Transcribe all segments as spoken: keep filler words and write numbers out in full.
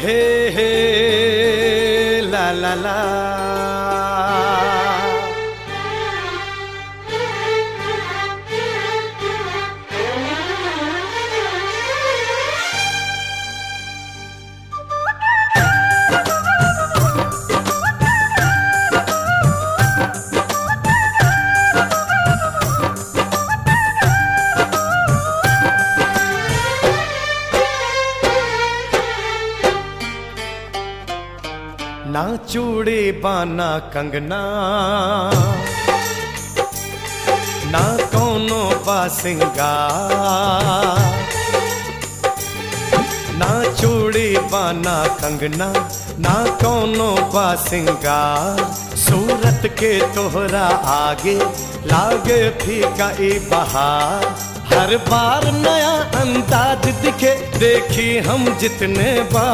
हे हे ला ला ला। ना चूड़ी बाना कंगना, ना कोनो बासिंगार। ना चूड़ी बाना कंगना, ना कोनो बासिंगार। सूरत के तोहरा आगे लागे फीका ई बहार। हर बार नया अंदाज दिखे देखी हम जितने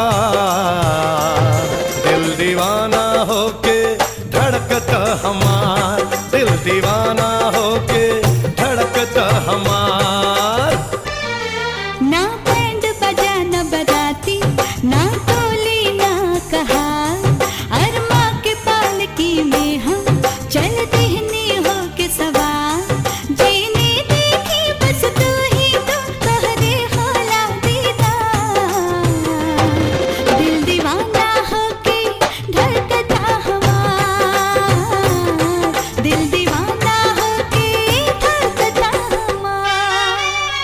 बार। दिल दीवाना होके धड़कता हमार, दिल दीवाना होके धड़कता हमार। ना बैंड बजा ना बराती, ना टोली ना कहार। अरमा के पालकी में हम चल देहनी होके सवार। जीने देखी बस तू ही तो तोहरे होला दीदार। दिल दीवाना होके धड़कता हमार, दिल दीवाना होके धड़कता हमार।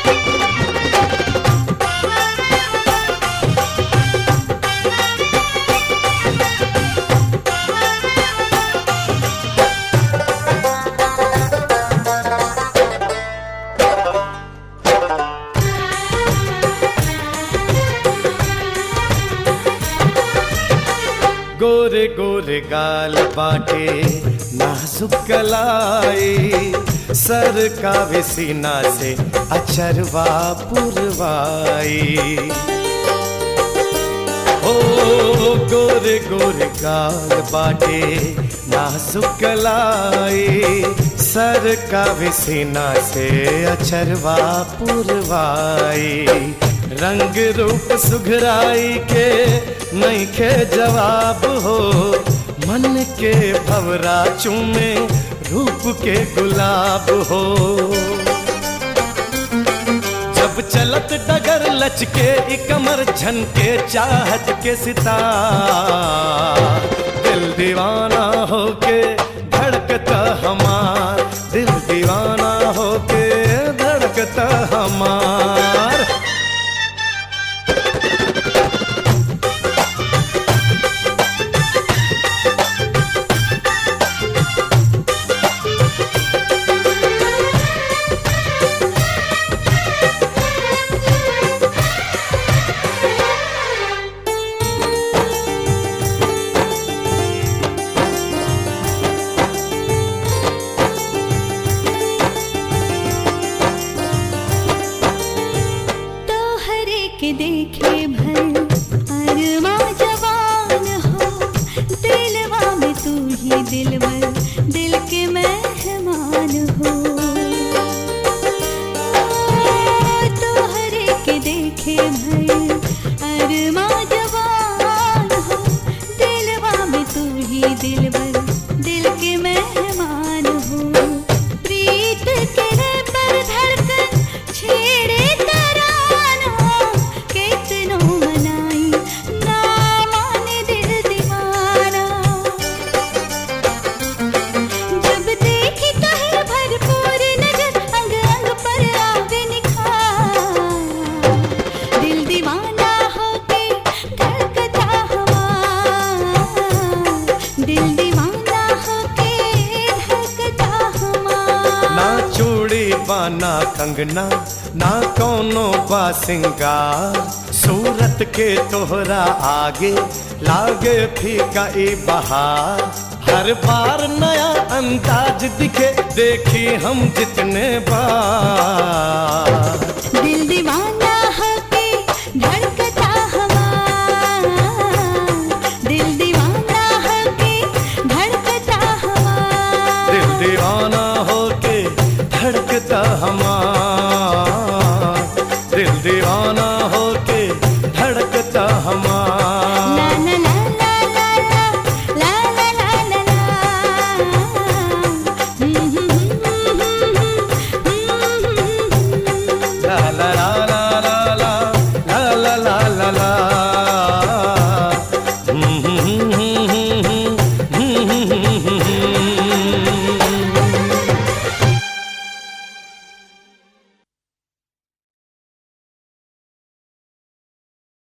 गोरे गोरे गाल बाटे नाजुक कलाई। सर का सीना से अचरवा पुरवाई। ओ गोरे गोरे गाल बाटे नाजुक कलाई। सर का सीना से अचरवा पुरवाई। रंग रूप सुघराई के नहीं खे जवाब हो। मन के भवरा चूमे रूप के गुलाब हो। जब चलत डगर लचके ई कमर झनके चाहत के सितार। दिल दीवाना होके धड़कता हमार, दिल दीवाना होके धड़कता हमार। के देखे भर अरमा जवान हो। दिलवा में तू ही दिलवर, दिल के मेहमान हो। तोहरे के देखे भर अरमा जवान हो। दिलवा में तू ही दिलवर, दिल के मेहमान हो। प्रीत के पर धड़कन छेड़े ना कंगना, ना कोनो बासिंगार। सूरत के तोहरा आगे लागे फीका ई बहार। हर बार नया अंदाज दिखे देखी हम जितने बार। दिल दीवाना होके धड़कता हमार, दिल दीवाना होके धड़कता हमार। दिल दीवाना होके धड़कता हमार, दिल दीवाना होके धड़कता हमार। ला ला